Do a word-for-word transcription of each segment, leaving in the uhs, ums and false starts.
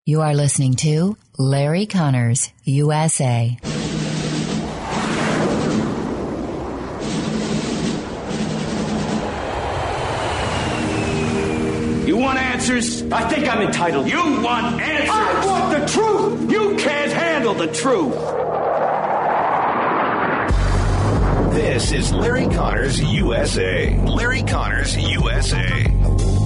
You are listening to Larry Connors, U S A. You want answers? I think I'm entitled. You want answers? I want the truth! You can't handle the truth. This is Larry Connors, U S A. Larry Connors, U S A.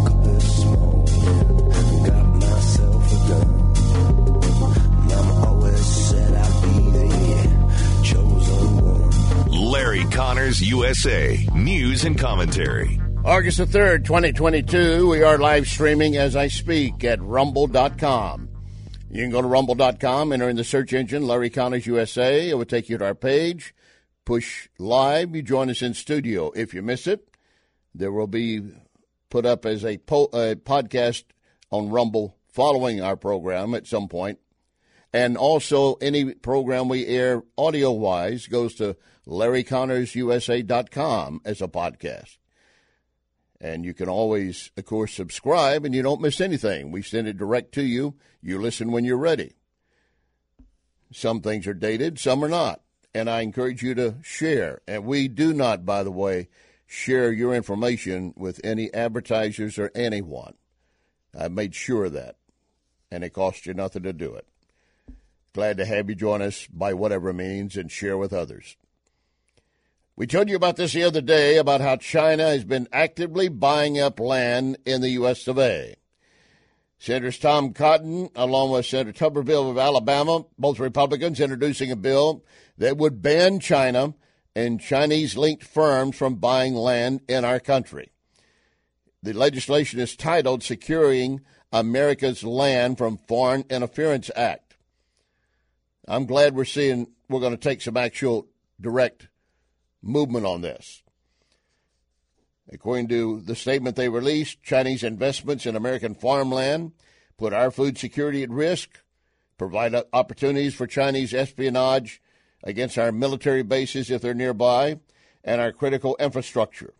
Larry Connors, U S A. News and commentary. August the third, twenty twenty-two. We are live streaming as I speak at rumble dot com. You can go to rumble dot com, enter in the search engine, Larry Connors, U S A. It will take you to our page. Push live. You join us in studio. If you miss it, there will be put up as a, po- a podcast on Rumble following our program at some point. And also, any program we air audio-wise goes to larry connors u s a dot com as a podcast. And you can always, of course, subscribe, and you don't miss anything. We send it direct to you. You listen when you're ready. Some things are dated, some are not. And I encourage you to share. And we do not, by the way, share your information with any advertisers or anyone. I've made sure of that. And it costs you nothing to do it. Glad to have you join us by whatever means and share with others. We told you about this the other day, about how China has been actively buying up land in the U S of A. Senators Tom Cotton, along with Senator Tuberville of Alabama, both Republicans, introducing a bill that would ban China and Chinese-linked firms from buying land in our country. The legislation is titled Securing America's Land from Foreign Interference Act. I'm glad we're seeing we're going to take some actual direct movement on this. According to the statement they released, Chinese investments in American farmland put our food security at risk, provide opportunities for Chinese espionage against our military bases if they're nearby, and our critical infrastructure.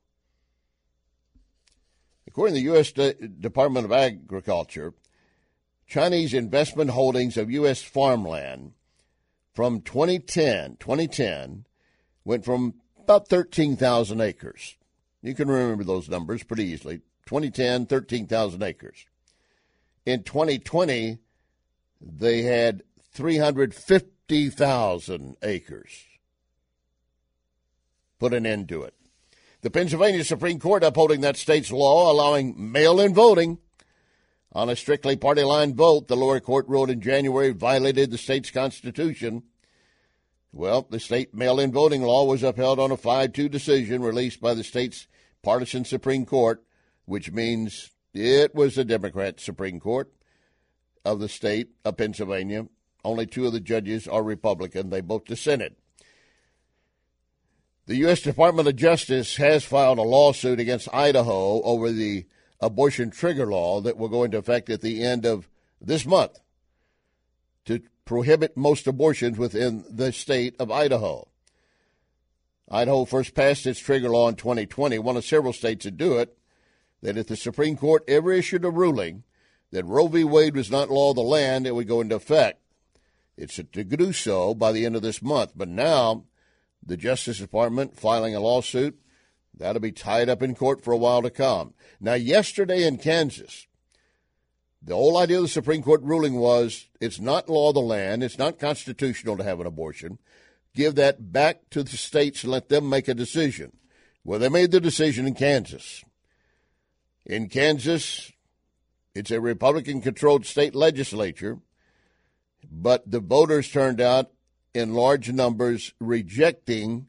According to the U S De- Department of Agriculture, Chinese investment holdings of U S farmland from twenty ten, twenty ten went from about thirteen thousand acres. You can remember those numbers pretty easily. twenty ten, thirteen thousand acres. In twenty twenty, they had three hundred fifty thousand acres. Put an end to it. The Pennsylvania Supreme Court upholding that state's law allowing mail-in voting. On a strictly party-line vote, the lower court ruled in January violated the state's constitution. Well, the state mail-in voting law was upheld on a five two decision released by the state's partisan Supreme Court, which means it was the Democrat Supreme Court of the state of Pennsylvania. Only two of the judges are Republican. They both dissented. The U S Department of Justice has filed a lawsuit against Idaho over the abortion trigger law that will go into effect at the end of this month to prohibit most abortions within the state of Idaho. Idaho first passed its trigger law in twenty twenty, one of several states that do it, that if the Supreme Court ever issued a ruling that Roe v. Wade was not law of the land, it would go into effect. It's to do so by the end of this month. But now, the Justice Department filing a lawsuit, that'll be tied up in court for a while to come. Now, yesterday in Kansas, the whole idea of the Supreme Court ruling was it's not law of the land, it's not constitutional to have an abortion. Give that back to the states and let them make a decision. Well, they made the decision in Kansas. In Kansas, it's a Republican-controlled state legislature, but the voters turned out in large numbers rejecting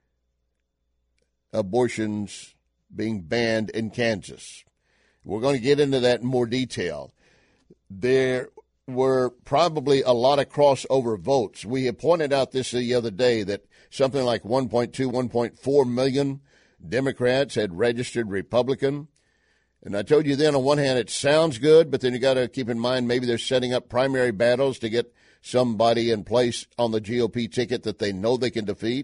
abortions being banned in Kansas. We're going to get into that in more detail. There were probably a lot of crossover votes. We had pointed out this the other day that something like one point two, one point four million Democrats had registered Republican. And I told you then, on one hand, it sounds good, but then you got to keep in mind maybe they're setting up primary battles to get somebody in place on the G O P ticket that they know they can defeat.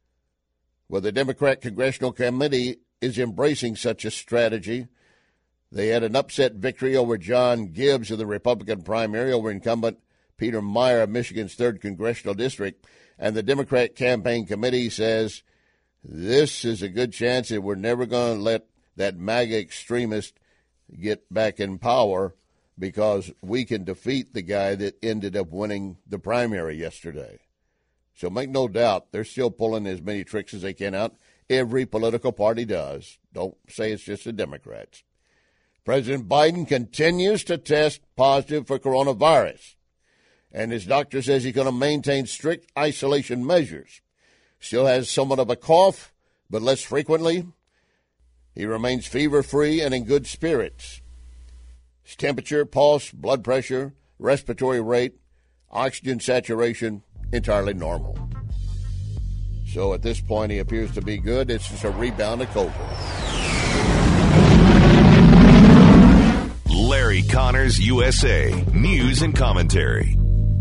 Well, the Democrat Congressional Committee is embracing such a strategy. They had an upset victory over John Gibbs of the Republican primary over incumbent Peter Meyer of Michigan's third Congressional District. And the Democrat Campaign Committee says this is a good chance that we're never going to let that MAGA extremist get back in power because we can defeat the guy that ended up winning the primary yesterday. So make no doubt, they're still pulling as many tricks as they can out. Every political party does. Don't say it's just the Democrats. President Biden continues to test positive for coronavirus, and his doctor says he's going to maintain strict isolation measures. Still has somewhat of a cough, but less frequently. He remains fever-free and in good spirits. His temperature, pulse, blood pressure, respiratory rate, oxygen saturation, entirely normal. So at this point, he appears to be good. It's just a rebound of COVID. Larry Connors, U S A. News and commentary.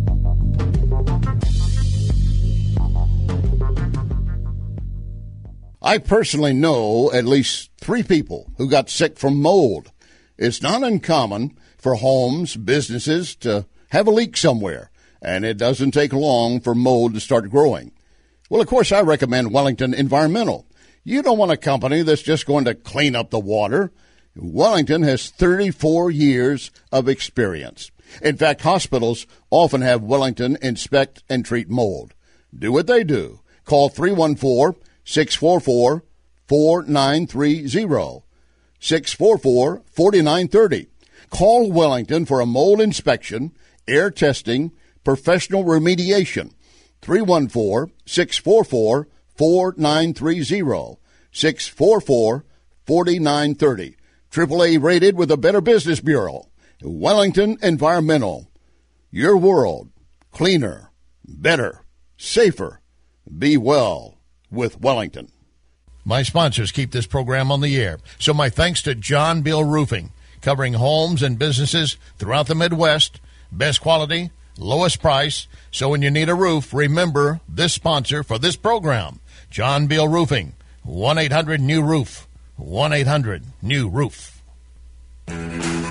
I personally know at least three people who got sick from mold. It's not uncommon for homes, businesses to have a leak somewhere, and it doesn't take long for mold to start growing. Well, of course, I recommend Wellington Environmental. You don't want a company that's just going to clean up the water. Wellington has thirty-four years of experience. In fact, hospitals often have Wellington inspect and treat mold. Do what they do. Call three one four, six four four, four nine three zero, six four four, four nine three zero. Call Wellington for a mold inspection, air testing, professional remediation. three one four, six four four, four nine three zero, six four four, four nine three zero. triple A rated with a Better Business Bureau. Wellington Environmental. Your world. Cleaner. Better. Safer. Be well with Wellington. My sponsors keep this program on the air. So my thanks to John Bill Roofing, covering homes and businesses throughout the Midwest. Best quality, lowest price. So when you need a roof, remember this sponsor for this program. John Bill Roofing. one eight hundred new roof. one eight hundred new roof. Before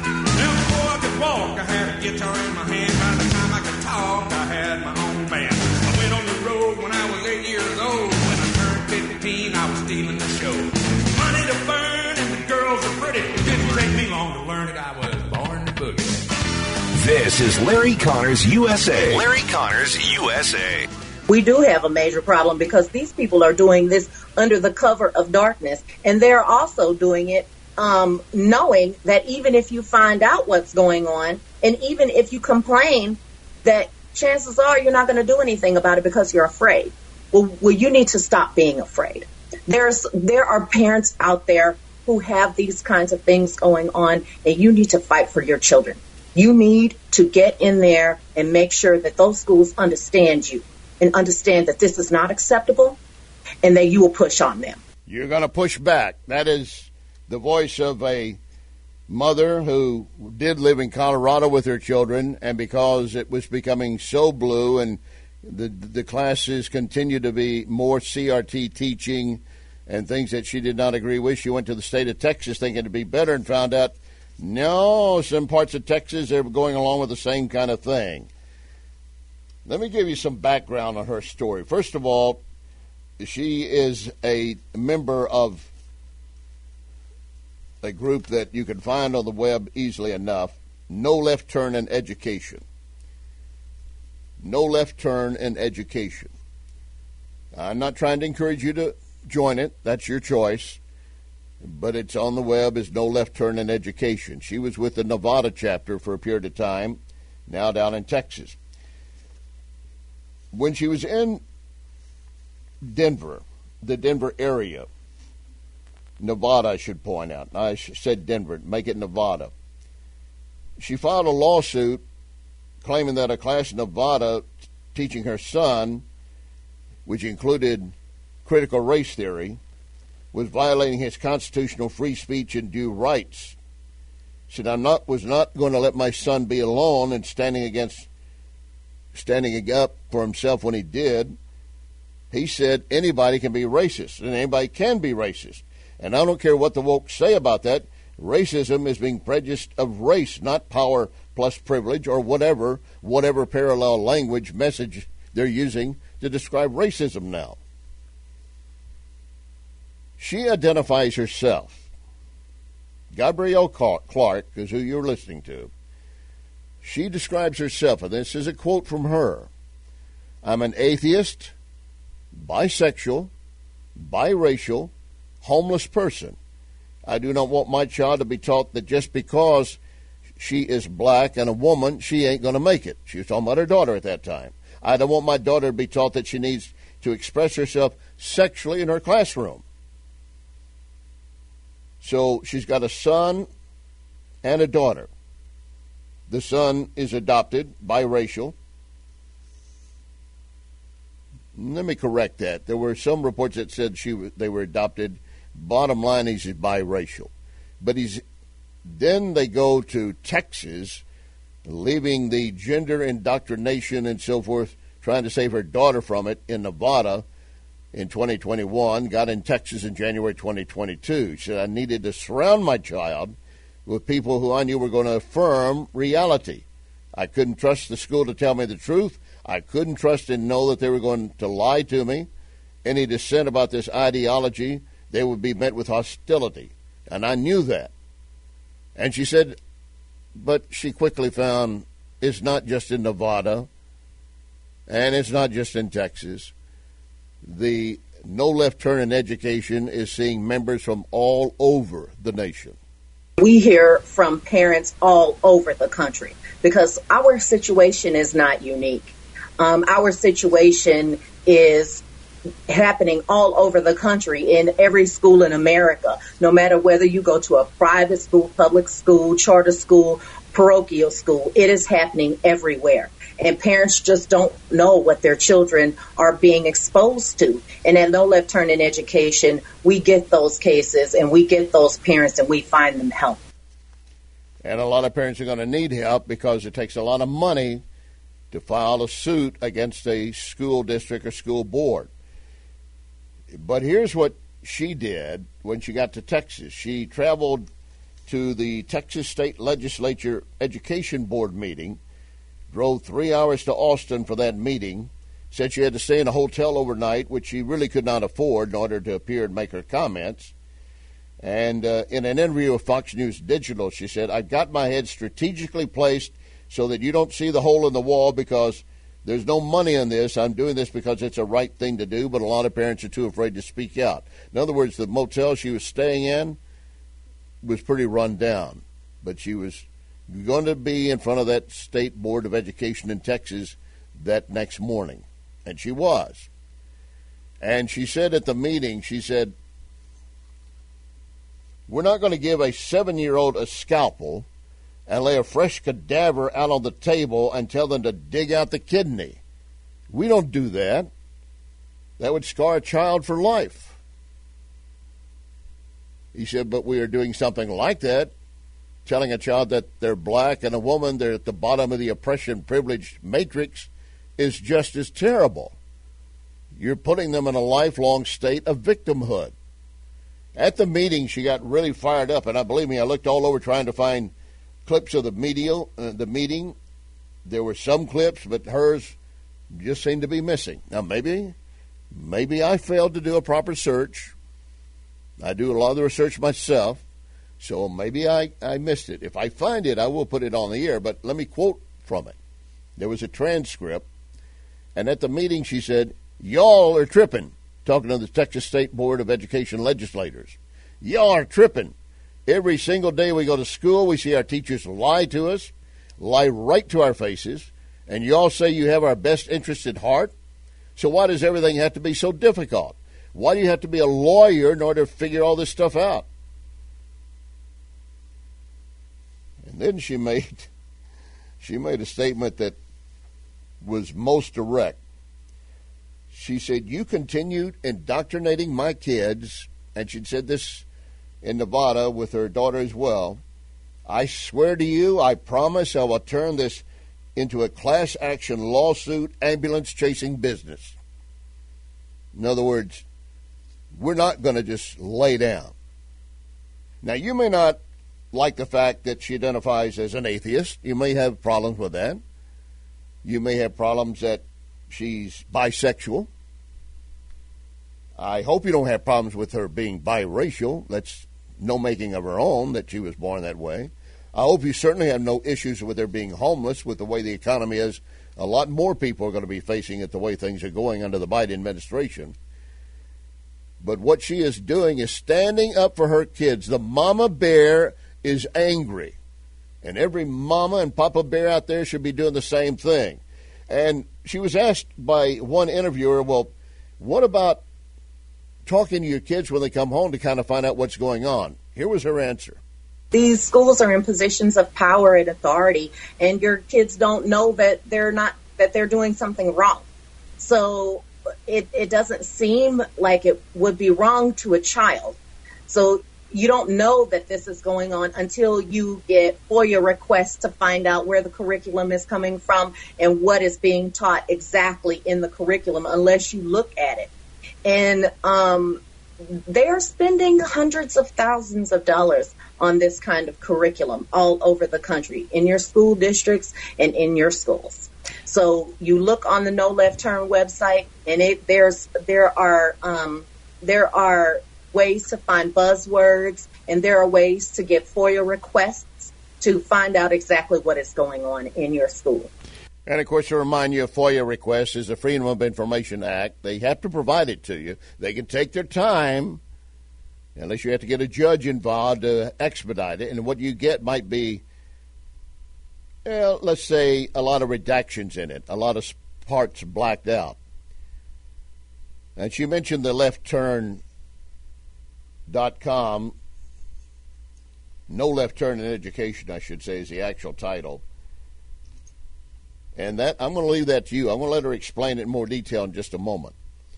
I could walk, I had a guitar in my hand. By the time I could talk, I had my own band. I went on the road when I was eight years old. When I turned fifteen, I was stealing the show. Money to burn and the girls are pretty. It didn't take me long to learn it. I was born to boogie. This is Larry Connors, U S A. Larry Connors, U S A. We do have a major problem because these people are doing this under the cover of darkness, and they're also doing it um, knowing that even if you find out what's going on, and even if you complain, that chances are you're not going to do anything about it because you're afraid. Well, well, you need to stop being afraid. There's there are parents out there who have these kinds of things going on, and you need to fight for your children. You need to get in there and make sure that those schools understand you and understand that this is not acceptable, and that you will push on them. You're going to push back. That is the voice of a mother who did live in Colorado with her children, and because it was becoming so blue and the the classes continued to be more C R T teaching and things that she did not agree with, she went to the state of Texas thinking it'd be better and found out, no, some parts of Texas, they were going along with the same kind of thing. Let me give you some background on her story. First of all, she is a member of a group that you can find on the web easily enough, No Left Turn in Education. No Left Turn in Education. I'm not trying to encourage you to join it. That's your choice. But it's on the web as No Left Turn in Education. She was with the Nevada chapter for a period of time, now down in Texas. When she was in Denver, the Denver area, Nevada, I should point out. I said Denver, make it Nevada. She filed a lawsuit claiming that a class in Nevada teaching her son, which included critical race theory, was violating his constitutional free speech and due rights. Said, I not was not going to let my son be alone and standing against standing up for himself when he did. He said anybody can be racist, and anybody can be racist. And I don't care what the woke say about that. Racism is being prejudiced of race, not power plus privilege or whatever, whatever parallel language message they're using to describe racism now. She identifies herself. Gabrielle Clark is who you're listening to. She describes herself, and this is a quote from her. I'm an atheist, bisexual, biracial, homeless person. I do not want my child to be taught that just because she is black and a woman, she ain't going to make it. She was talking about her daughter at that time. I don't want my daughter to be taught that she needs to express herself sexually in her classroom. So she's got a son and a daughter. The son is adopted, biracial. Let me correct that. There were some reports that said she was, they were adopted. Bottom line, he's biracial. But he's then they go to Texas, leaving the gender indoctrination and so forth, trying to save her daughter from it in Nevada in twenty twenty-one, got in Texas in January twenty twenty-two. She said, I needed to surround my child with people who I knew were going to affirm reality. I couldn't trust the school to tell me the truth. I couldn't trust and know that they were going to lie to me. Any dissent about this ideology, they would be met with hostility. And I knew that. And she said, but she quickly found it's not just in Nevada, and it's not just in Texas. The No Left Turn in Education is seeing members from all over the nation. We hear from parents all over the country because our situation is not unique. Um, our situation is happening all over the country in every school in America, no matter whether you go to a private school, public school, charter school, parochial school. It is happening everywhere. And parents just don't know what their children are being exposed to. And at No Left Turn in Education, we get those cases and we get those parents and we find them help. And a lot of parents are going to need help because it takes a lot of money to file a suit against a school district or school board. But here's what she did when she got to Texas. She traveled to the Texas State Legislature Education Board meeting, drove three hours to Austin for that meeting, said she had to stay in a hotel overnight, which she really could not afford in order to appear and make her comments. And uh, in an interview with Fox News Digital, she said, I've got my head strategically placed so that you don't see the hole in the wall because there's no money in this. I'm doing this because it's a right thing to do, but a lot of parents are too afraid to speak out. In other words, the motel she was staying in was pretty run down, but she was going to be in front of that State Board of Education in Texas that next morning, and she was. And she said at the meeting, she said, we're not going to give a seven-year-old a scalpel and lay a fresh cadaver out on the table and tell them to dig out the kidney. We don't do that. That would scar a child for life. He said, but we are doing something like that, telling a child that they're black and a woman, they're at the bottom of the oppression privilege matrix, is just as terrible. You're putting them in a lifelong state of victimhood. At the meeting, she got really fired up, and I believe me, I looked all over trying to find clips of the media, uh, the meeting. There were some clips, but hers just seemed to be missing. Now, maybe, maybe I failed to do a proper search. I do a lot of the research myself, so maybe I, I missed it. If I find it, I will put it on the air, but let me quote from it. There was a transcript, and at the meeting she said, y'all are tripping, talking to the Texas State Board of Education legislators. Y'all are tripping. Every single day we go to school, we see our teachers lie to us, lie right to our faces, and y'all say you have our best interests at heart. So why does everything have to be so difficult? Why do you have to be a lawyer in order to figure all this stuff out? And then she made, she made a statement that was most direct. She said, you continued indoctrinating my kids, and she said this in Nevada with her daughter as well. I swear to you, I promise I will turn this into a class action lawsuit ambulance chasing business. In other words, we're not going to just lay down. Now, you may not like the fact that she identifies as an atheist. You may have problems with that. You may have problems that she's bisexual. I hope you don't have problems with her being biracial. That's no making of her own, that she was born that way. I hope you certainly have no issues with her being homeless. With the way the economy is, a lot more people are going to be facing it the way things are going under the Biden administration. But what she is doing is standing up for her kids. The mama bear is angry. And every mama and papa bear out there should be doing the same thing. And she was asked by one interviewer, well, what about talking to your kids when they come home to kind of find out what's going on? Here was her answer. These schools are in positions of power and authority, and your kids don't know that they're not, that they're doing something wrong. So it, it doesn't seem like it would be wrong to a child. So you don't know that this is going on until you get FOIA requests to find out where the curriculum is coming from and what is being taught exactly in the curriculum, unless you look at it. And um, they are spending hundreds of thousands of dollars on this kind of curriculum all over the country, in your school districts and in your schools. So you look on the No Left Turn website, and it there's there are um, there are ways to find buzzwords, and there are ways to get FOIA requests to find out exactly what is going on in your school. And, of course, to remind you, a FOIA request is the Freedom of Information Act. They have to provide it to you. They can take their time, unless you have to get a judge involved to expedite it. And what you get might be, well, let's say, a lot of redactions in it, a lot of parts blacked out. And she mentioned the left turn dot com, No Left Turn in Education, I should say, is the actual title. And that I'm going to leave that to you. I'm going to let her explain it in more detail in just a moment.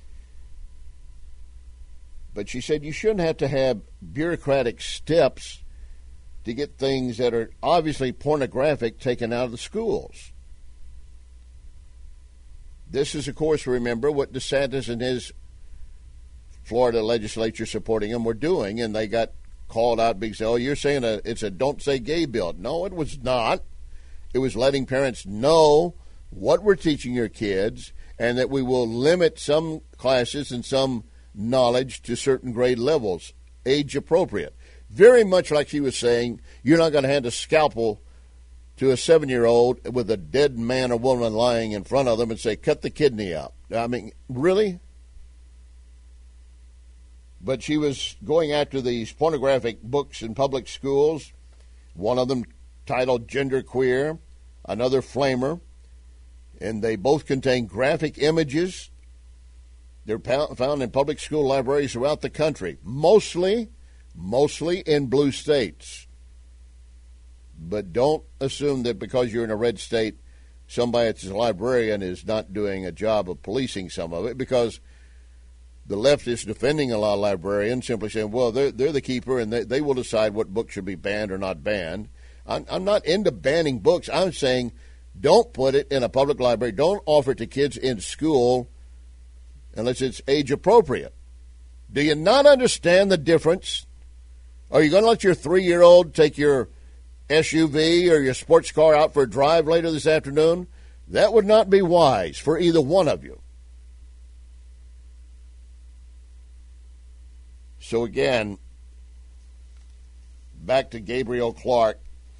But she said you shouldn't have to have bureaucratic steps to get things that are obviously pornographic taken out of the schools. This is, of course, remember what DeSantis and his Florida legislature supporting him were doing, and they got called out because, oh, you're saying a, it's a don't say gay bill. No, it was not. It was letting parents know what we're teaching your kids and that we will limit some classes and some knowledge to certain grade levels, age appropriate. Very much like she was saying, you're not going to hand a scalpel to a seven-year-old with a dead man or woman lying in front of them and say, cut the kidney out. I mean, really? But she was going after these pornographic books in public schools, one of them titled Genderqueer, another Flamer, and they both contain graphic images. They're found in public school libraries throughout the country, mostly, mostly in blue states. But don't assume that because you're in a red state, somebody that's a librarian is not doing a job of policing some of it, because the left is defending a lot of librarians, simply saying, well, they're, they're the keeper, and they, they will decide what books should be banned or not banned. I'm, I'm not into banning books. I'm saying don't put it in a public library. Don't offer it to kids in school unless it's age appropriate. Do you not understand the difference? Are you going to let your three-year-old take your S U V or your sports car out for a drive later this afternoon? That would not be wise for either one of you. So again, back to Gabrielle Clark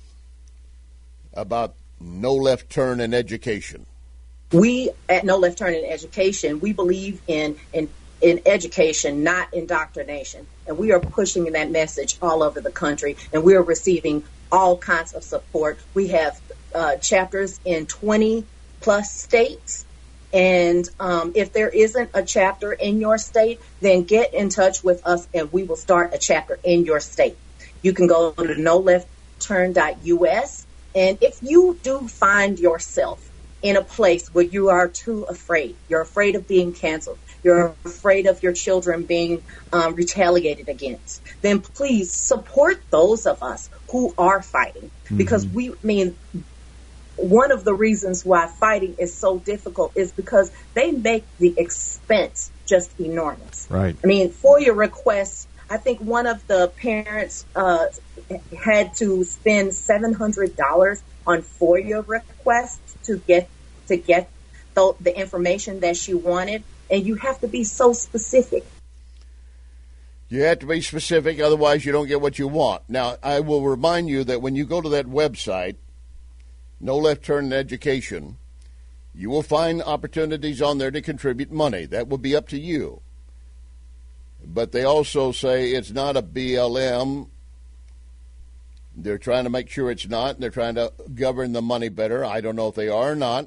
about no left turn in education. We at No Left Turn in Education, we believe in, in in education, not indoctrination. And we are pushing that message all over the country, and we are receiving all kinds of support. We have uh, chapters in twenty plus states. And um, if there isn't a chapter in your state, then get in touch with us and we will start a chapter in your state. You can go to no left turn dot U S. And if you do find yourself in a place where you are too afraid, you're afraid of being canceled, you're afraid of your children being um, retaliated against, then please support those of us who are fighting. Mm-hmm. Because we I mean, one of the reasons why fighting is so difficult is because they make the expense just enormous. Right. I mean, FOIA requests, I think one of the parents uh, had to spend seven hundred dollars on FOIA requests to get to get the, the information that she wanted, and you have to be so specific. You have to be specific, otherwise you don't get what you want. Now, I will remind you that when you go to that website, No Left Turn in Education, you will find opportunities on there to contribute money. That will be up to you. But they also say it's not a B L M. They're trying to make sure it's not, and they're trying to govern the money better. I don't know if they are or not.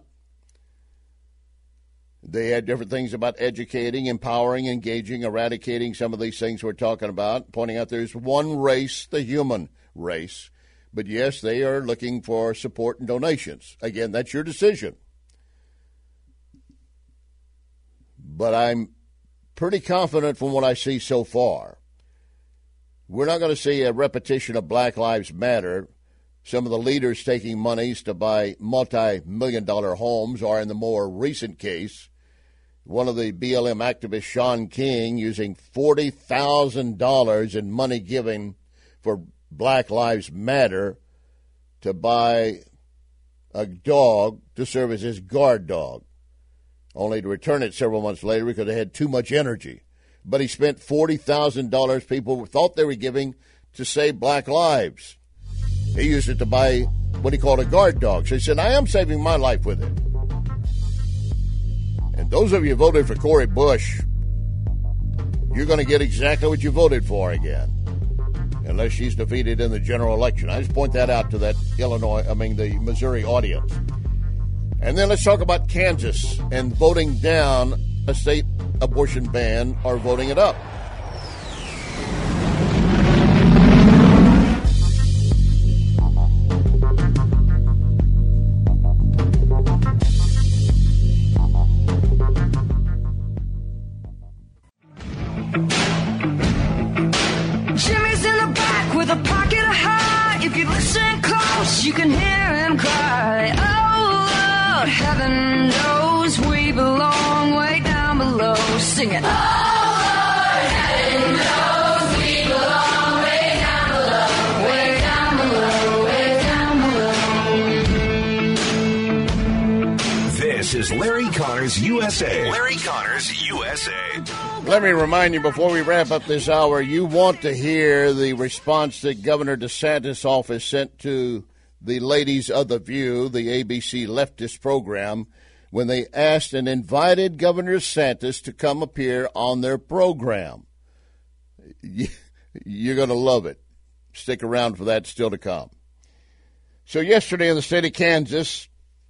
They had different things about educating, empowering, engaging, eradicating some of these things we're talking about, pointing out there's one race, the human race. But, yes, they are looking for support and donations. Again, that's your decision. But I'm pretty confident from what I see so far. We're not going to see a repetition of Black Lives Matter. Some of the leaders taking monies to buy multi-million dollar homes, or in the more recent case, one of the B L M activists, Shaun King, using forty thousand dollars in money given for Black Lives Matter to buy a dog to serve as his guard dog, only to return it several months later because it had too much energy. But he spent forty thousand dollars people thought they were giving to save black lives. He used it to buy what he called a guard dog. So he said, I am saving my life with it. And those of you who voted for Cori Bush, you're going to get exactly what you voted for again, unless she's defeated in the general election. I just point that out to that Illinois, I mean the Missouri audience. And then let's talk about Kansas and voting down a state abortion ban or voting it up. Jimmy's in the back with a pocket of high. If you listen close, you can hear him cry. Oh, Lord, heaven knows we belong way down below. Sing it. Oh, Lord, heaven knows we belong way down below. Way down below, way down below. This is Larry Connors U S A. Larry Connors U S A. Let me remind you before we wrap up this hour, you want to hear the response that Governor DeSantis' office sent to the ladies of The View, the A B C leftist program, when they asked and invited Governor DeSantis to come appear on their program. You're going to love it. Stick around for that, still to come. So yesterday in the state of Kansas,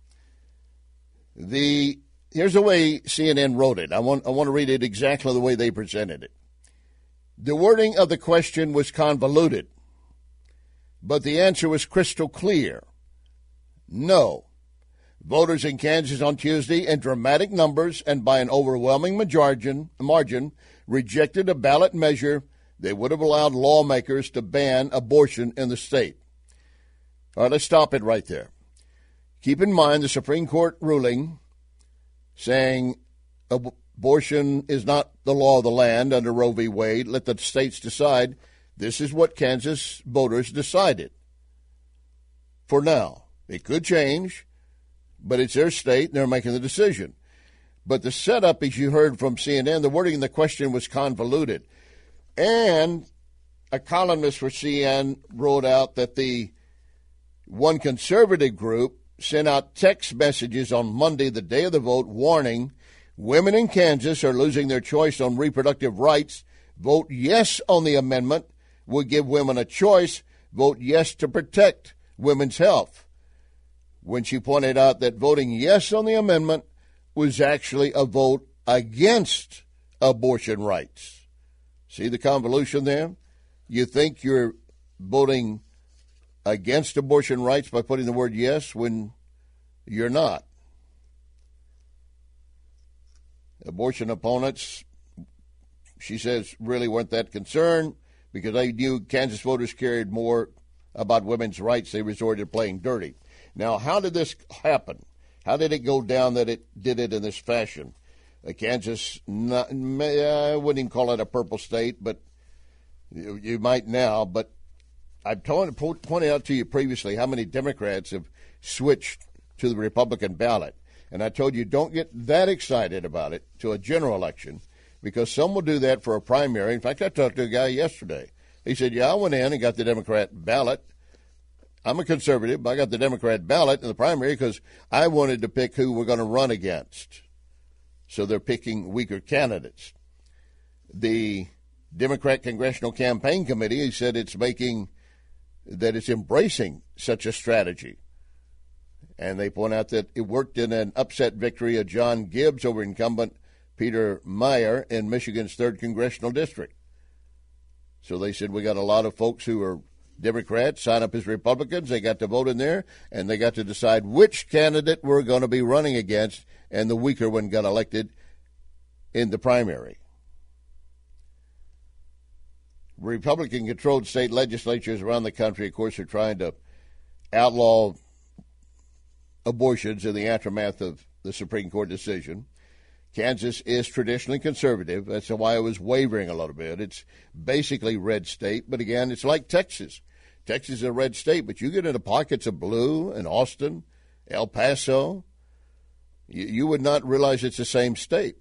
the here's the way C N N wrote it. I want I want to read it exactly the way they presented it. The wording of the question was convoluted, but the answer was crystal clear. No. Voters in Kansas on Tuesday, in dramatic numbers and by an overwhelming margin, margin, rejected a ballot measure that would have allowed lawmakers to ban abortion in the state. All right, let's stop it right there. Keep in mind the Supreme Court ruling saying abortion is not the law of the land under Roe v. Wade. Let the states decide. This is what Kansas voters decided. For now, it could change, but it's their state, and they're making the decision. But the setup, as you heard from C N N, the wording in the question was convoluted. And a columnist for C N N wrote out that the one conservative group sent out text messages on Monday, the day of the vote, warning women in Kansas are losing their choice on reproductive rights. Vote yes on the amendment. Would give women a choice. Vote yes to protect women's health. When she pointed out that voting yes on the amendment was actually a vote against abortion rights. See the convolution there? You think you're voting against abortion rights by putting the word yes when you're not. Abortion opponents, she says, really weren't that concerned because they knew Kansas voters cared more about women's rights. They resorted to playing dirty. Now, how did this happen? How did it go down that it did it in this fashion? Uh, Kansas, not, I wouldn't even call it a purple state, but You, you might now, but I've told, pointed out to you previously how many Democrats have switched to the Republican ballot. And I told you, don't get that excited about it to a general election, because some will do that for a primary. In fact, I talked to a guy yesterday. He said, yeah, I went in and got the Democrat ballot. I'm a conservative, but I got the Democrat ballot in the primary because I wanted to pick who we're going to run against. So they're picking weaker candidates. The Democrat Congressional Campaign Committee, he said it's making, that it's embracing such a strategy. And they point out that it worked in an upset victory of John Gibbs over incumbent Peter Meyer in Michigan's third Congressional District. So they said we got a lot of folks who are Democrats sign up as Republicans. They got to vote in there, and they got to decide which candidate we're going to be running against, and the weaker one got elected in the primary. Republican-controlled state legislatures around the country, of course, are trying to outlaw abortions in the aftermath of the Supreme Court decision. Kansas is traditionally conservative. That's why I was wavering a little bit. It's basically red state, but again, it's like Texas. Texas is a red state, but you get into pockets of blue in Austin, El Paso, you, you would not realize it's the same state.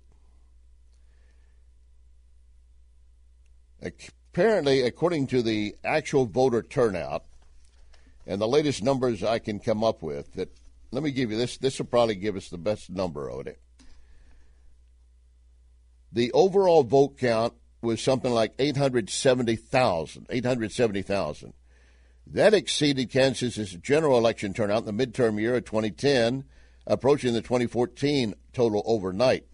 Apparently, according to the actual voter turnout and the latest numbers I can come up with, that let me give you this. This will probably give us the best number of it. The overall vote count was something like eight hundred seventy thousand. eight hundred seventy thousand. That exceeded Kansas's general election turnout in the midterm year of twenty ten, approaching the twenty fourteen total overnight.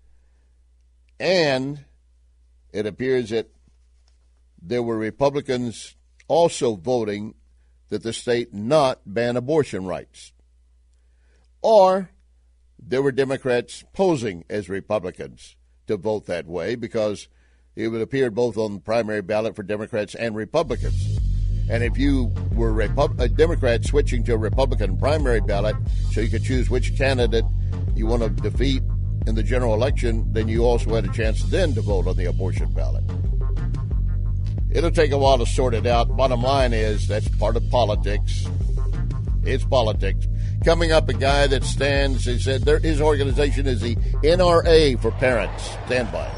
And it appears that there were Republicans also voting that the state not ban abortion rights. Or there were Democrats posing as Republicans to vote that way, because it would appear both on the primary ballot for Democrats and Republicans. And if you were Repu- a Democrat switching to a Republican primary ballot so you could choose which candidate you want to defeat in the general election, then you also had a chance then to vote on the abortion ballot. It'll take a while to sort it out. Bottom line is that's part of politics. It's politics. Coming up, a guy that stands, he said there, his organization is the N R A for parents. Stand by.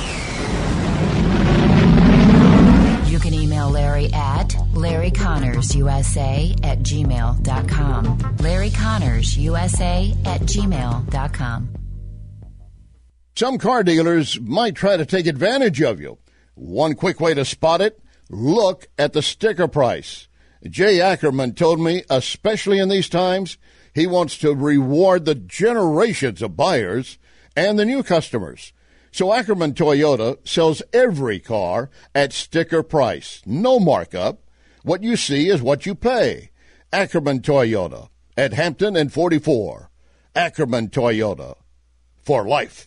You can email Larry at Larry Connors U S A at gmail dot com. Larry Connors U S A at gmail dot com. Some car dealers might try to take advantage of you. One quick way to spot it, look at the sticker price. Jay Ackerman told me, especially in these times, he wants to reward the generations of buyers and the new customers. So Ackerman Toyota sells every car at sticker price. No markup. What you see is what you pay. Ackerman Toyota at Hampton and forty-four. Ackerman Toyota for life.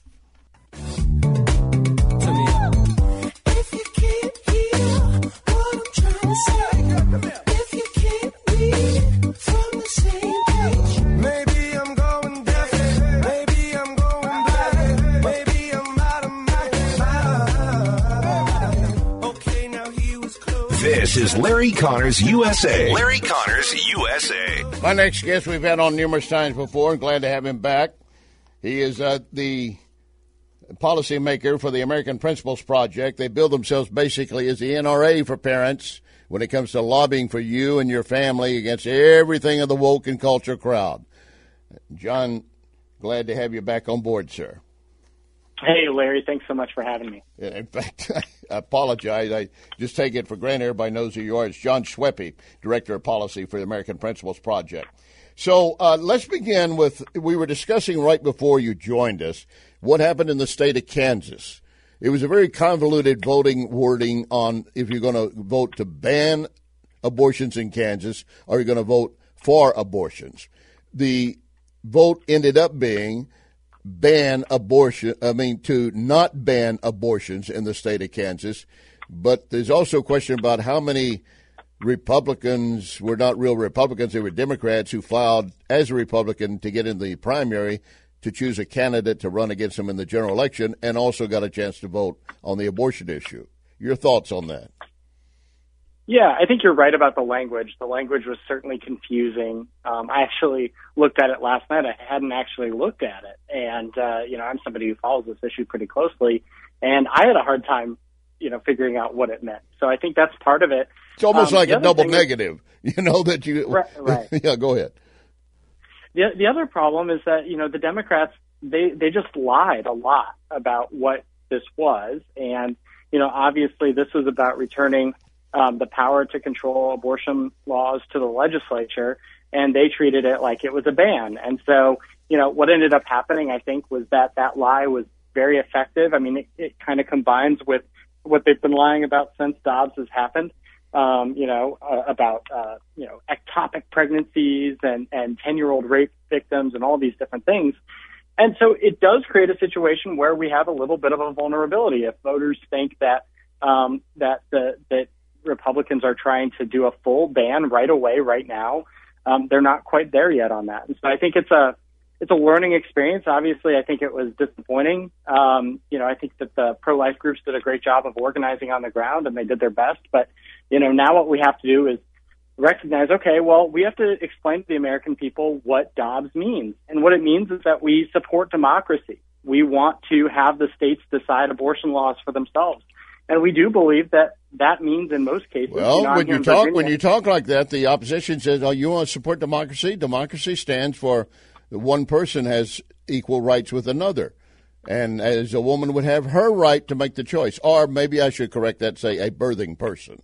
This is Larry Connors U S A. Larry Connors U S A. My next guest we've had on numerous times before. Glad to have him back. He is uh, the policymaker for the American Principles Project. They bill themselves basically as the N R A for parents when it comes to lobbying for you and your family against everything of the woke and culture crowd. John, glad to have you back on board, sir. Hey, Larry, thanks so much for having me. In fact, I apologize. I just take it for granted everybody knows who you are. It's John Schweppe, Director of Policy for the American Principles Project. So uh, let's begin with, we were discussing right before you joined us what happened in the state of Kansas. It was a very convoluted voting wording on if you're going to vote to ban abortions in Kansas or you're going to vote for abortions. The vote ended up being ban abortion, I mean, to not ban abortions in the state of Kansas. But there's also a question about how many Republicans were not real Republicans. They were Democrats who filed as a Republican to get in the primary to choose a candidate to run against them in the general election and also got a chance to vote on the abortion issue. Your thoughts on that? Yeah, I think you're right about the language. The language was certainly confusing. Um, I actually looked at it last night. I hadn't actually looked at it. And, uh, you know, I'm somebody who follows this issue pretty closely. And I had a hard time, you know, figuring out what it meant. So I think that's part of it. It's almost um, like a double is, negative, you know, that you. Right. right. Yeah, go ahead. The, the other problem is that, you know, the Democrats, they, they just lied a lot about what this was. And, you know, obviously this was about returning Um, the power to control abortion laws to the legislature, and they treated it like it was a ban. And so, you know, what ended up happening, I think, was that that lie was very effective. I mean, it, it kind of combines with what they've been lying about since Dobbs has happened, um, you know, uh, about, uh, you know, ectopic pregnancies and, and ten-year-old rape victims and all these different things. And so it does create a situation where we have a little bit of a vulnerability if voters think that, um, that the, that, Republicans are trying to do a full ban right away, right now. Um, they're not quite there yet on that. And so I think it's a, it's a learning experience. Obviously, I think it was disappointing. Um, you know, I think that the pro-life groups did a great job of organizing on the ground and they did their best. But, you know, now what we have to do is recognize, okay, well, we have to explain to the American people what Dobbs means. And what it means is that we support democracy. We want to have the states decide abortion laws for themselves. And we do believe that that means in most cases. Well, you know, when you talk Virginia, when you talk like that, the opposition says, "Oh, you want to support democracy? Democracy stands for one person has equal rights with another, and as a woman would have her right to make the choice." Or maybe I should correct that, say a birthing person.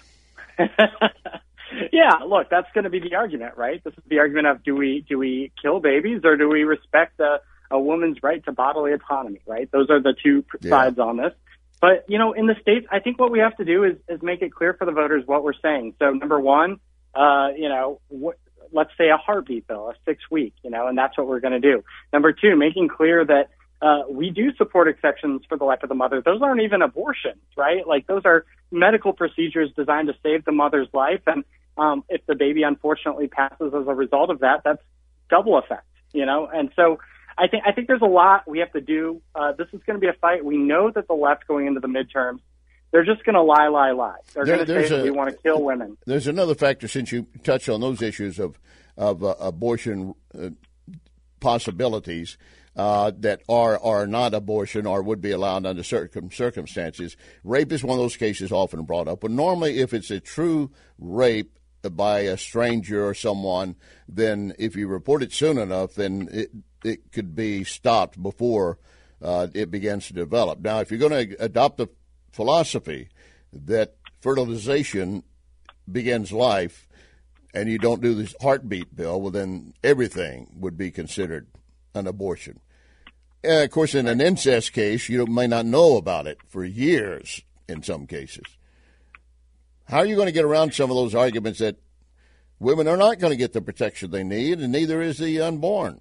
Yeah, look, that's going to be the argument, right? This is the argument of do we do we kill babies or do we respect a, a woman's right to bodily autonomy, right? Those are the two yeah. sides on this. But, you know, in the states, I think what we have to do is, is make it clear for the voters what we're saying. So, number one, uh, you know, wh- let's say a heartbeat bill, a six week, you know, and that's what we're going to do. Number two, making clear that uh, we do support exceptions for the life of the mother. Those aren't even abortions, right? Like, those are medical procedures designed to save the mother's life. And um, if the baby unfortunately passes as a result of that, that's double effect, you know? And so I think I think there's a lot we have to do. Uh, this is going to be a fight. We know that the left going into the midterms, they're just going to lie, lie, lie. They're there, going to say a, we want to kill women. There's another factor, since you touched on those issues of of uh, abortion uh, possibilities uh, that are are not abortion or would be allowed under certain circumstances. Rape is one of those cases often brought up. But normally, if it's a true rape by a stranger or someone, then if you report it soon enough, then it it could be stopped before uh, it begins to develop. Now, if you're going to adopt the philosophy that fertilization begins life and you don't do this heartbeat bill, well, then everything would be considered an abortion. And of course, in an incest case, you may not know about it for years in some cases. How are you going to get around some of those arguments that women are not going to get the protection they need, and neither is the unborn?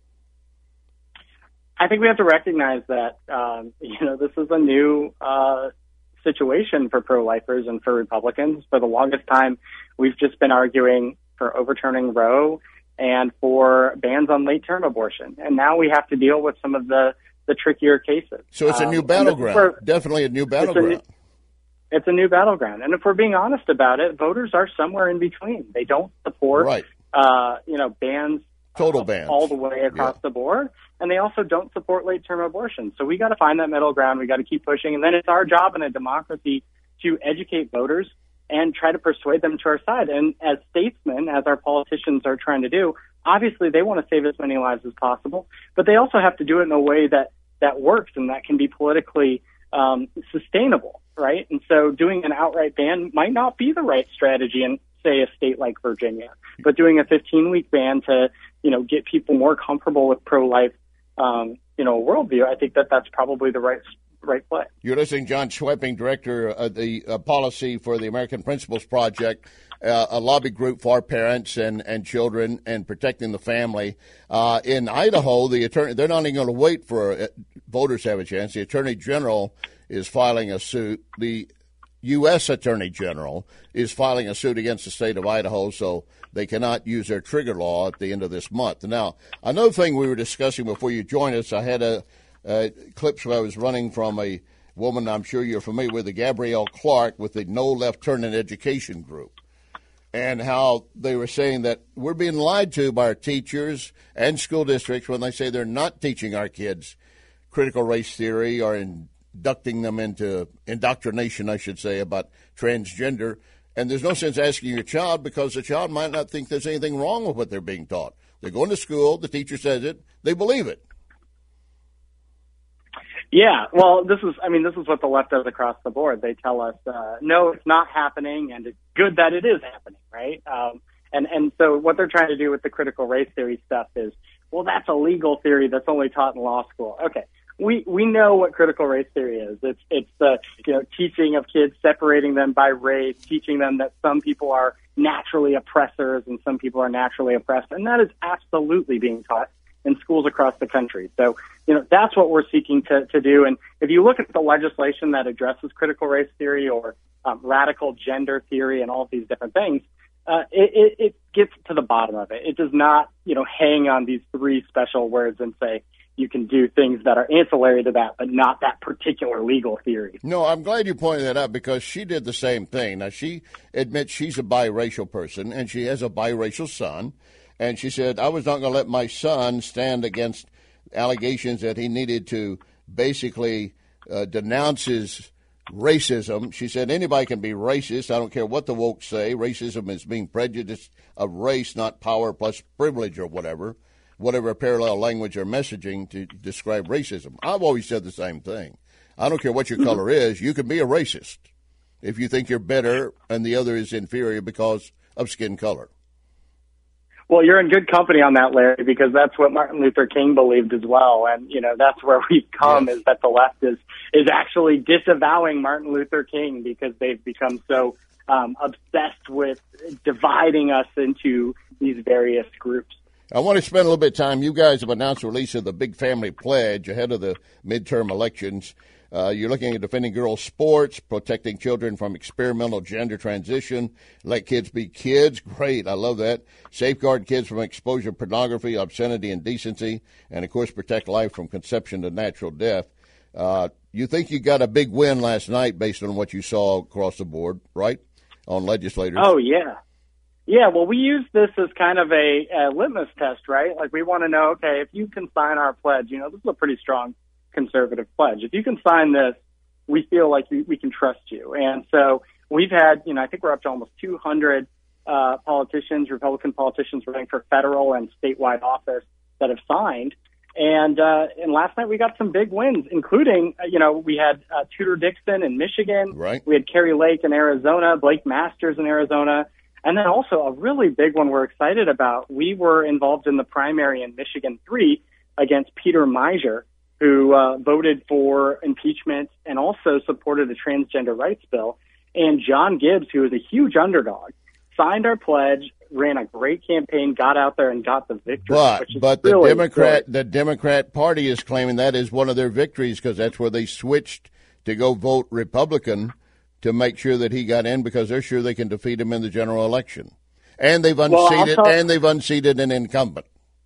I think we have to recognize that, um, you know, this is a new uh, situation for pro-lifers and for Republicans. For the longest time, we've just been arguing for overturning Roe and for bans on late-term abortion. And now we have to deal with some of the, the trickier cases. So it's a new um, battleground, definitely a new battleground. It's a, it's a new battleground. And if we're being honest about it, voters are somewhere in between. They don't support, right. uh, you know, bans. Total bans. All the way across yeah. the board. And they also don't support late-term abortion. So we got to find that middle ground. We got to keep pushing. And then it's our job in a democracy to educate voters and try to persuade them to our side. And as statesmen, as our politicians are trying to do, obviously they want to save as many lives as possible. But they also have to do it in a way that, that works and that can be politically um, sustainable, right? And so doing an outright ban might not be the right strategy in, say, a state like Virginia. But doing a fifteen-week ban to, you know, get people more comfortable with pro-life, um, you know, worldview, I think that that's probably the right right play. You're listening, John Schwepping, Director of the uh, Policy for the American Principles Project, uh, a lobby group for parents and, and children and protecting the family. Uh, in Idaho, the attorney, they're not even going to wait for uh, voters to have a chance. The Attorney General is filing a suit. The U S Attorney General is filing a suit against the state of Idaho, so they cannot use their trigger law at the end of this month. Now, another thing we were discussing before you joined us, I had a, a clips where I was running from a, woman I'm sure you're familiar with, the Gabrielle Clark with the No Left Turning Education Group, and how they were saying that we're being lied to by our teachers and school districts when they say they're not teaching our kids critical race theory or inducting them into indoctrination, I should say, about transgender. And there's no sense asking your child because the child might not think there's anything wrong with what they're being taught. They're going to school, the teacher says it, they believe it. Yeah, well, this is, I mean, this is what the left does across the board. They tell us, uh, no, it's not happening, and it's good that it is happening, right? Um, and, and so what they're trying to do with the critical race theory stuff is, well, that's a legal theory that's only taught in law school. Okay, we, we know what critical race theory is. It's, it's the, you know, teaching of kids, separating them by race, teaching them that some people are naturally oppressors and some people are naturally oppressed, and that is absolutely being taught in schools across the country. So, you know, that's what we're seeking to, to do. And if you look at the legislation that addresses critical race theory or um, radical gender theory and all of these different things, uh, it, it, it gets to the bottom of it. It does not, you know, hang on these three special words and say you can do things that are ancillary to that, but not that particular legal theory. No, I'm glad you pointed that out because she did the same thing. Now, she admits she's a biracial person, and she has a biracial son. And she said, I was not going to let my son stand against allegations that he needed to basically uh, denounce his racism. She said, anybody can be racist. I don't care what the woke say. Racism is being prejudice of race, not power plus privilege or whatever, whatever parallel language or messaging to describe racism. I've always said the same thing. I don't care what your color is. You can be a racist if you think you're better and the other is inferior because of skin color. Well, you're in good company on that, Larry, because that's what Martin Luther King believed as well. And, you know, that's where we've come yes. is that the left is, is actually disavowing Martin Luther King because they've become so um, obsessed with dividing us into these various groups. I want to spend a little bit of time. You guys have announced the release of the Big Family Pledge ahead of the midterm elections. Uh, you're looking at defending girls' sports, protecting children from experimental gender transition, let kids be kids. Great, I love that. Safeguard kids from exposure to pornography, obscenity, and indecency, and, of course, protect life from conception to natural death. Uh, you think you got a big win last night based on what you saw across the board, right, on legislators? Oh, yeah. Yeah, well, we use this as kind of a, a litmus test, right? Like, we want to know, okay, if you can sign our pledge, you know, this is a pretty strong conservative pledge. If you can sign this, we feel like we, we can trust you. And so we've had, you know, I think we're up to almost two hundred uh, politicians, Republican politicians running for federal and statewide office that have signed. And uh, and last night we got some big wins, including, uh, you know, we had uh, Tudor Dixon in Michigan. Right. We had Kerry Lake in Arizona, Blake Masters in Arizona. And then also a really big one we're excited about. We were involved in the primary in Michigan three against Peter Meijer, who uh, voted for impeachment and also supported a transgender rights bill. And John Gibbs, who is a huge underdog, signed our pledge, ran a great campaign, got out there and got the victory. But which is but really the Democrat good. the Democrat Party is claiming that is one of their victories because that's where they switched to go vote Republican to make sure that he got in because they're sure they can defeat him in the general election. And they've unseated well, and they've unseated an incumbent.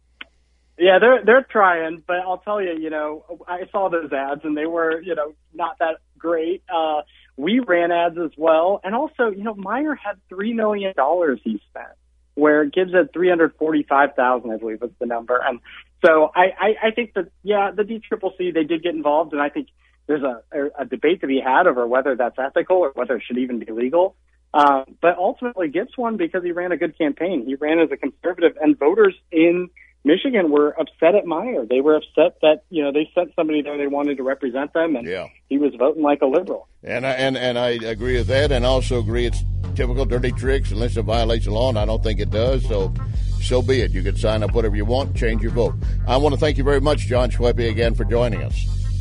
Yeah, they're they're trying, but I'll tell you, you know, I saw those ads and they were, you know, not that great. Uh, we ran ads as well, and also, you know, Meijer had three million dollars he spent, where Gibbs had three hundred forty-five thousand, I believe was the number. And so I, I, I think that yeah, the D C C C they did get involved, and I think there's a, a, a debate to be had over whether that's ethical or whether it should even be legal. Uh, but ultimately, Gibbs won because he ran a good campaign. He ran as a conservative, and voters in Michigan were upset at Meijer. They were upset that, you know, they sent somebody there they wanted to represent them, and yeah. he was voting like a liberal. And I, and, and I agree with that, and also agree it's typical dirty tricks unless it violates the law, and I don't think it does, so so be it. You can sign up whatever you want, change your vote. I want to thank you very much, John Schweppe, again for joining us.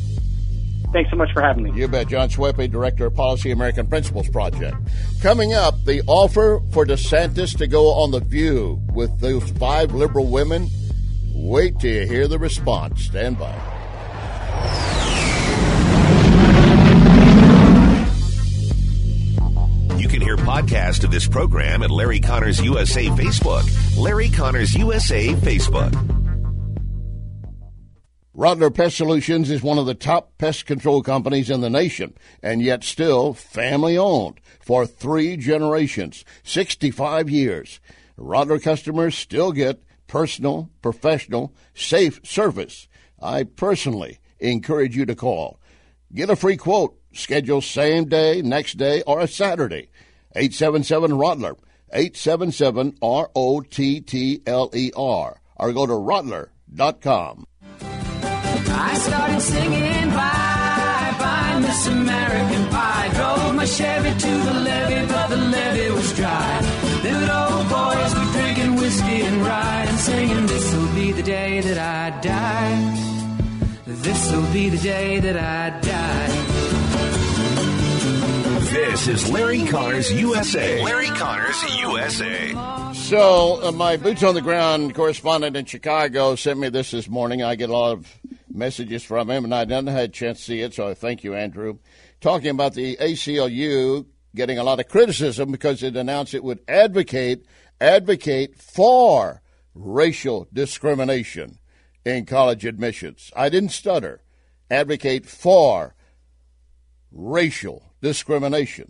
Thanks so much for having me. You bet. John Schweppe, Director of Policy, American Principles Project. Coming up, the offer for DeSantis to go on The View with those five liberal women. Wait till you hear the response. Stand by. You can hear podcast of this program at Larry Connors U S A Facebook. Larry Connors U S A Facebook. Rottler Pest Solutions is one of the top pest control companies in the nation, and yet still family-owned for three generations, sixty-five years. Rottler customers still get personal, professional, safe service. I personally encourage you to call. Get a free quote. Schedule same day, next day, or a Saturday. eight seven seven Rottler, eight seven seven R O T T L E R, or go to rottler dot com. I started singing bye, bye, Miss American Pie. Drove my Chevy to the levee, but the levee was dry. Them old boys were drinking whiskey and rye and singing, this'll be the day that I die. This'll be the day that I die. This is Larry Connors U S A. Larry Connors U S A. So, uh, my boots on the ground correspondent in Chicago sent me this this morning. I get a lot of messages from him, and I didn't have a chance to see it, so I thank you, Andrew. Talking about the A C L U getting a lot of criticism because it announced it would advocate advocate for racial discrimination in college admissions. I didn't stutter. Advocate for racial discrimination.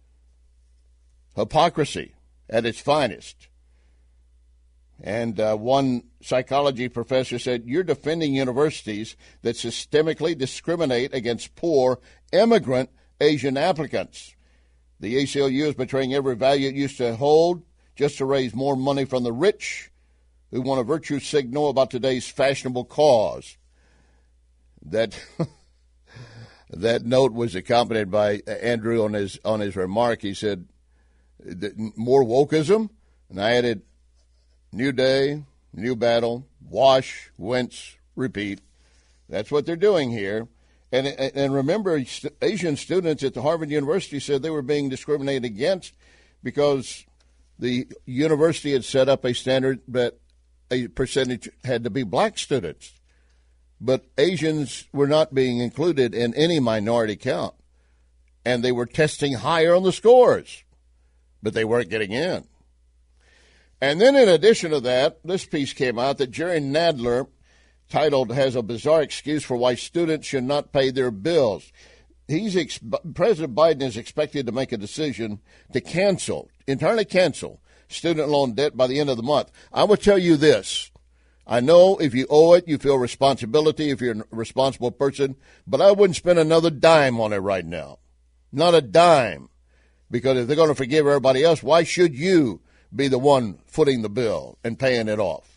Hypocrisy at its finest. And uh, one psychology professor said, you're defending universities that systemically discriminate against poor immigrant Asian applicants. The A C L U is betraying every value it used to hold just to raise more money from the rich who want a virtue signal about today's fashionable cause. That that note was accompanied by Andrew on his on his remark. He said, more wokeism? And I added, new day, new battle, wash, rinse, repeat. That's what they're doing here. And and remember, Asian students at the Harvard University said they were being discriminated against because the university had set up a standard that a percentage had to be black students. But Asians were not being included in any minority count. And they were testing higher on the scores, but they weren't getting in. And then in addition to that, this piece came out that Jerry Nadler, titled, has a bizarre excuse for why students should not pay their bills. He's ex- President Biden is expected to make a decision to cancel, entirely cancel, student loan debt by the end of the month. I will tell you this. I know if you owe it, you feel responsibility if you're a responsible person, but I wouldn't spend another dime on it right now. Not a dime. Because if they're going to forgive everybody else, why should you be the one footing the bill and paying it off?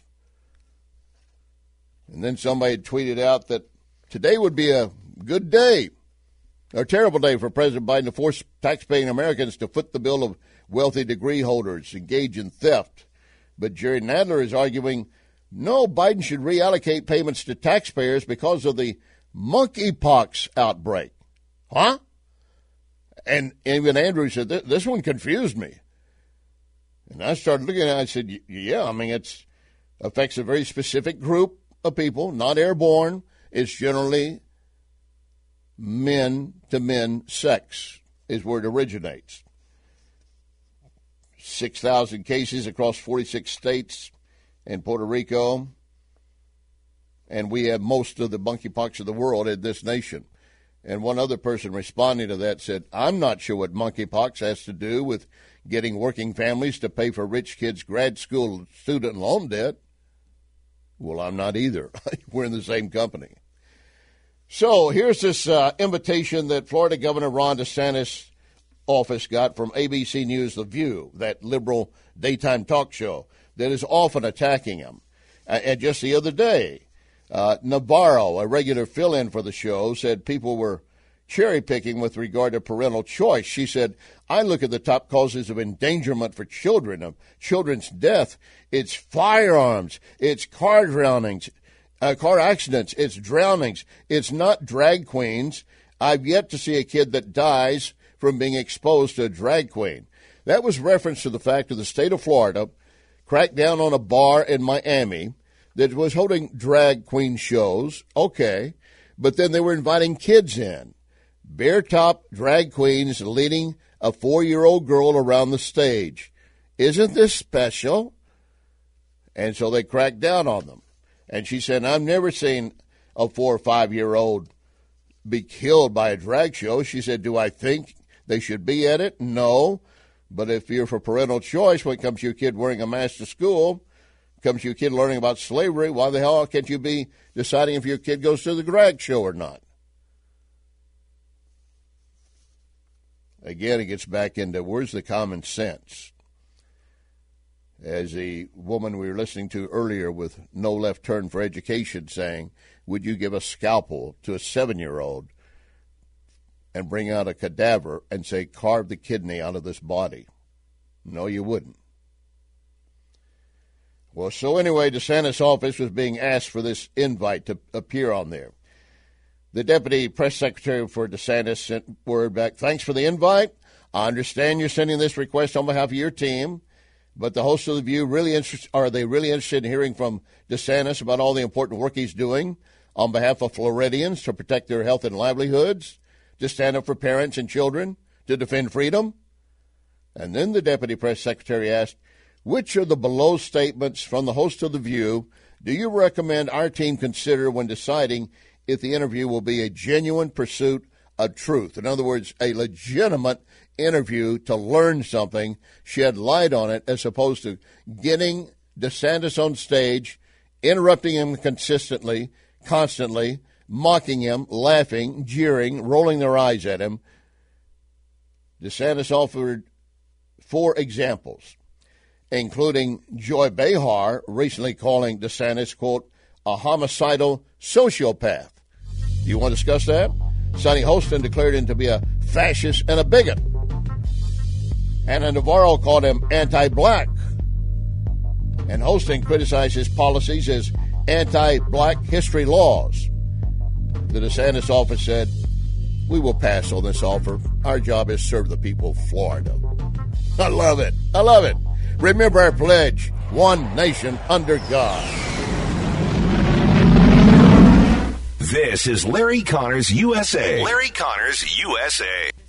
And then somebody tweeted out that today would be a good day, or a terrible day for President Biden to force taxpaying Americans to foot the bill of wealthy degree holders engaged in theft. But Jerry Nadler is arguing, no, Biden should reallocate payments to taxpayers because of the monkeypox outbreak. Huh? And even Andrew said, this one confused me. And I started looking at it, I said, yeah, I mean, it affects a very specific group of people, not airborne. It's generally men-to-men sex is where it originates. six thousand cases across forty-six states and Puerto Rico. And we have most of the monkeypox of the world in this nation. And one other person responding to that said, I'm not sure what monkeypox has to do with getting working families to pay for rich kids' grad school student loan debt. Well, I'm not either. We're in the same company. So here's this uh, invitation that Florida Governor Ron DeSantis' office got from A B C News The View, that liberal daytime talk show that is often attacking him. Uh, and just the other day, Uh, Navarro, a regular fill-in for the show, said people were cherry-picking with regard to parental choice. She said, I look at the top causes of endangerment for children, of children's death. It's firearms. It's car drownings, uh, car accidents. It's drownings. It's not drag queens. I've yet to see a kid that dies from being exposed to a drag queen. That was reference to the fact that the state of Florida cracked down on a bar in Miami that was holding drag queen shows, okay, but then they were inviting kids in. Bare-top drag queens leading a four-year-old girl around the stage. Isn't this special? And so they cracked down on them. And she said, I've never seen a four or five-year-old be killed by a drag show. She said, do I think they should be at it? No. But if you're for parental choice when it comes to your kid wearing a mask to school, comes to your kid learning about slavery, why the hell can't you be deciding if your kid goes to the drag show or not? Again, it gets back into where's the common sense? As the woman we were listening to earlier with No Left Turn for Education saying, would you give a scalpel to a seven-year-old and bring out a cadaver and say, carve the kidney out of this body? No, you wouldn't. Well, so anyway, DeSantis' office was being asked for this invite to appear on there. The deputy press secretary for DeSantis sent word back, thanks for the invite. I understand you're sending this request on behalf of your team, but the hosts of The View, really interest, are they really interested in hearing from DeSantis about all the important work he's doing on behalf of Floridians to protect their health and livelihoods, to stand up for parents and children, to defend freedom? And then the deputy press secretary asked, which of the below statements from the host of The View do you recommend our team consider when deciding if the interview will be a genuine pursuit of truth? In other words, a legitimate interview to learn something, shed light on it, as opposed to getting DeSantis on stage, interrupting him consistently, constantly, mocking him, laughing, jeering, rolling their eyes at him. DeSantis offered four examples, including Joy Behar recently calling DeSantis, quote, a homicidal sociopath. Do you want to discuss that? Sonny Holston declared him to be a fascist and a bigot. Anna Navarro called him anti-black. And Holston criticized his policies as anti-black history laws. The DeSantis office said, we will pass on this offer. Our job is to serve the people of Florida. I love it. I love it. Remember our pledge, one nation under God. This is Larry Connors U S A. Larry Connors U S A.